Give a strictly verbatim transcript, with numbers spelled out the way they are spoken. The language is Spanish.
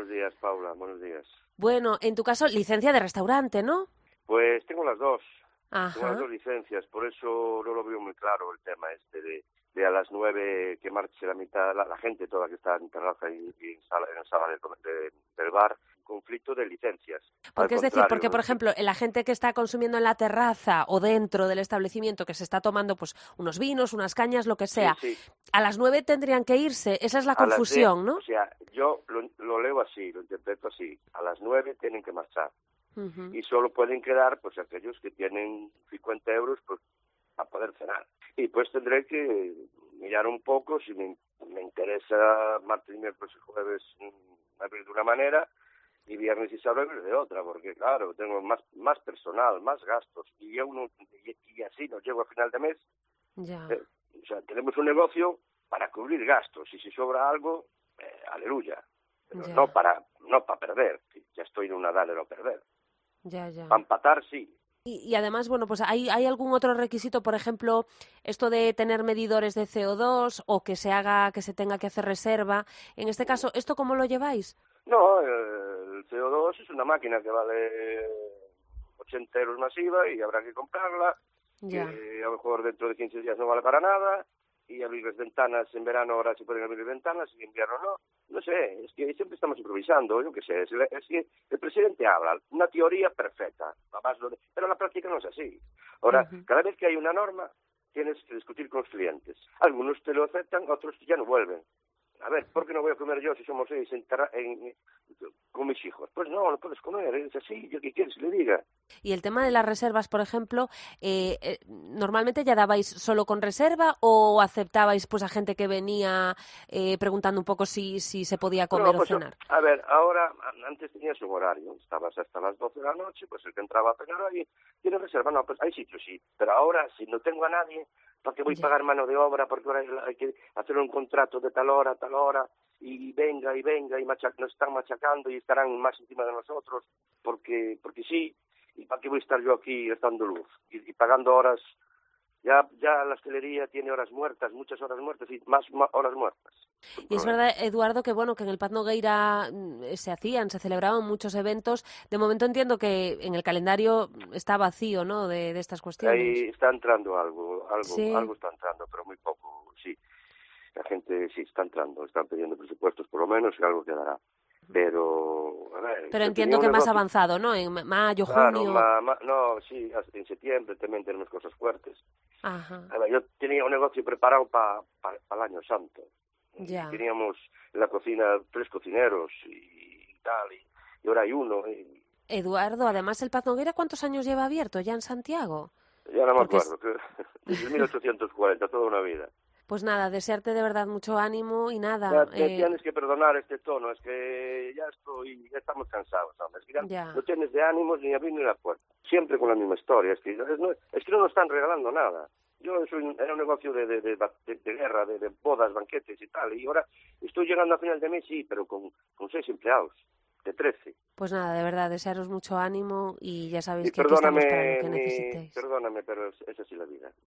Buenos días, Paula, buenos días. Bueno, en tu caso, licencia de restaurante, ¿no? Pues tengo las dos, tengo las Ajá. dos licencias, por eso no lo veo muy claro el tema este de, de a las nueve que marche la mitad, la, la gente toda que está en terraza y, y en sala, en sala de, de, del bar, conflicto de licencias. Al Porque es decir, contrario, porque por ejemplo, la gente que está consumiendo en la terraza o dentro del establecimiento que se está tomando pues unos vinos, unas cañas, lo que sí, sea, sí, a las nueve tendrían que irse. Esa es la a las diez, confusión, o ¿no? sea, yo lo, lo leo así, lo interpreto así, a las nueve tienen que marchar. Uh-huh. Y solo pueden quedar pues aquellos que tienen cincuenta euros pues para poder cenar. Y pues tendré que mirar un poco si me, me interesa martes, miércoles y jueves mm, abrir de una manera y viernes y sábado abrir de otra, porque claro, tengo más más personal, más gastos y, yo no, y, y así nos llego a final de mes. Ya, Eh, o sea, tenemos un negocio para cubrir gastos y si sobra algo, eh, aleluya. Pero no ya, para no para perder, que ya estoy en una edad de no perder. ya, ya. Para empatar, sí. Y, y además, bueno, pues ¿hay, hay algún otro requisito, por ejemplo, esto de tener medidores de C O dos o que se haga, que se tenga que hacer reserva? En este caso, ¿esto cómo lo lleváis? No, el C O dos es una máquina que vale ochenta euros masiva y habrá que comprarla, Ya. que a lo mejor dentro de quince días no vale para nada, y abrir las ventanas en verano ahora se pueden abrir ventanas y en invierno no. No sé, es que siempre estamos improvisando, yo qué sé, es, es que el presidente habla, una teoría perfecta, además lo de- pero la práctica no es así. Ahora, Ujú. cada vez que hay una norma, tienes que discutir con los clientes. Algunos te lo aceptan, otros ya no vuelven. A ver, ¿por qué no voy a comer yo si somos seis en, terra- en, con mis hijos? Pues no, no puedes comer, es así, yo qué quieres que le diga. Y el tema de las reservas, por ejemplo, eh, eh, ¿normalmente ya dabais solo con reserva o aceptabais pues a gente que venía eh, preguntando un poco si, si se podía No, comer o pues yo, cenar? a ver, ahora, antes tenías un horario, estabas hasta las doce de la noche, pues el que entraba a cenar ahí, tiene reserva, no, pues hay sitios, sí, pero ahora, si no tengo a nadie, ¿para qué voy a Ya. pagar mano de obra? Porque ahora hay que hacer un contrato de tal hora a tal hora, y venga y venga, y machac nos están machacando y estarán más encima de nosotros, porque porque sí, y ¿para qué voy a estar yo aquí gastando luz? Y, y pagando horas, ya ya la hostelería tiene horas muertas, muchas horas muertas y más, más horas muertas. Es un Y es problema. verdad, Eduardo, que bueno, que en el Paz Nogueira mm, se hacían, se celebraban muchos eventos. De momento entiendo que en el calendario está vacío, ¿no? De, de estas cuestiones. Ahí está entrando algo, algo, Sí. algo está entrando, pero muy poco, sí. La gente sí está entrando, están pidiendo presupuestos por lo menos y algo quedará. Pero, a ver, Pero yo tenía entiendo un que más negocio, avanzado, ¿no? En ma- mayo, claro, junio. ma, ma- no, sí, hasta en septiembre también tenemos cosas fuertes. Ajá, A ver, yo tenía un negocio preparado para pa, pa el año santo. Y ya. teníamos en la cocina tres cocineros y tal, y, y ahora hay uno. Y Eduardo, además el Paz Nogueira, ¿cuántos años lleva abierto ya en Santiago? ya no me Porque es, acuerdo, que desde mil ochocientos cuarenta, toda una vida. pues nada, desearte de verdad mucho ánimo y nada, Ya te eh, tienes que perdonar este tono, es que ya estoy, ya estamos cansados, hombre. Es que ya no ya. tienes de ánimos ni abrir ni la puerta. Siempre con la misma historia, es que, es, no, es que no nos están regalando nada. Yo soy un, era un negocio de, de, de, de, de guerra, de, de bodas, banquetes y tal, y ahora estoy llegando a final de mes, sí, pero con, con seis empleados, de trece. Pues nada, de verdad, desearos mucho ánimo y ya sabéis Y que aquí estamos para lo perdóname, que mi, necesitéis. perdóname, pero es, es así la vida.